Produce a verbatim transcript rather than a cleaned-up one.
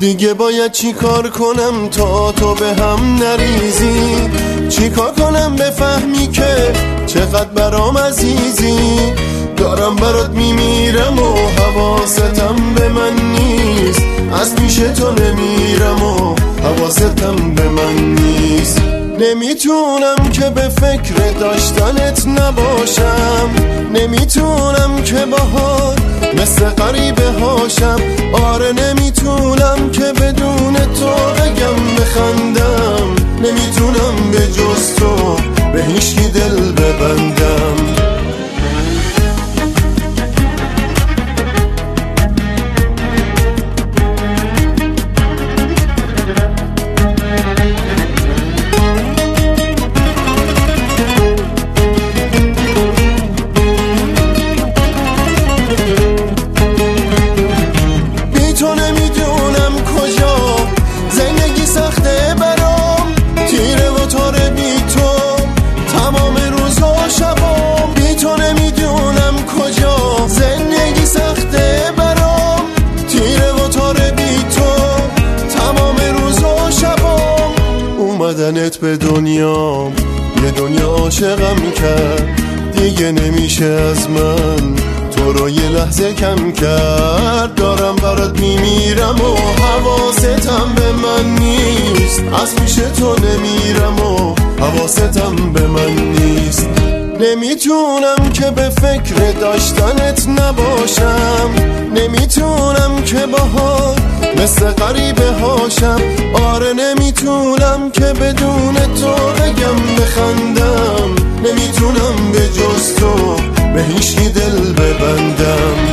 دیگه باید چی کار کنم تا تو به هم نریزی؟ چی کار کنم بفهمی که چقدر برام عزیزی؟ دارم برات میمیرم و حواستم به من نیست، از پیش تو نمیرم و حواستم به من نیست. نمیتونم که به فکر داشتنت نباشم، نمیتونم که باهات مثل غریبه هاشم. آره نمیتونم که بدون تو بگم بخندم، نمیتونم به جز تو به هیچکی دل ببندم. اومدنت به دنیام یه دنیا عاشقم کرد، دیگه نمیشه از من تو رو یه لحظه کم کرد. دارم برات میمیرم و حواستم به من نیست، از پیش تو نمیرم و حواستم به من نیست. نمیتونم که به فکر داشتنت نباشم، نمیتونم که باهات مثل غریبه هاشم. آره نمیتونم که بدون تو بگم بخندم، نمیتونم به جز تو به هیچکی دل ببندم.